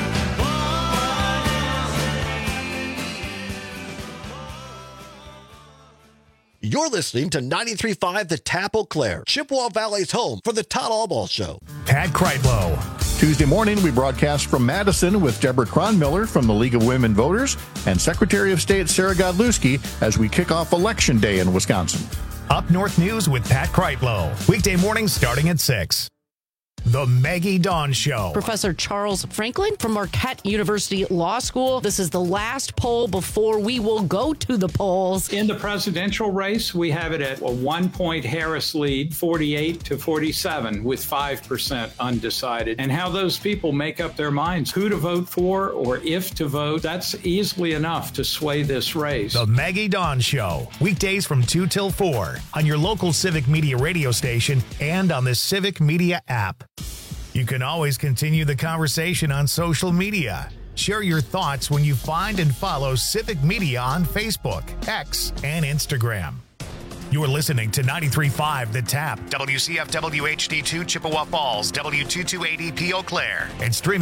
You're listening to 93.5 The Tap Eau Claire, Chippewa Valley's home for the Todd Allball Show. Pat Kreitlow. Tuesday morning, we broadcast from Madison with Deborah Cronmiller from the League of Women Voters and Secretary of State Sarah Godlewski as we kick off Election Day in Wisconsin. Up North News with Pat Kreitlow. Weekday mornings starting at 6. The Maggie Dawn Show. Professor Charles Franklin from Marquette University Law School. This is the last poll before we will go to the polls. In the presidential race, we have it at a 1-point Harris lead, 48 to 47, with 5% undecided. And how those people make up their minds who to vote for or if to vote, that's easily enough to sway this race. The Maggie Dawn Show. Weekdays from 2 till 4 on your local Civic Media radio station and on the Civic Media app. You can always continue the conversation on social media. Share your thoughts when you find and follow Civic Media on Facebook, X, and Instagram. You're listening to 93.5 The Tap, WCFW HD2 Chippewa Falls, W228EP Eau Claire, and streaming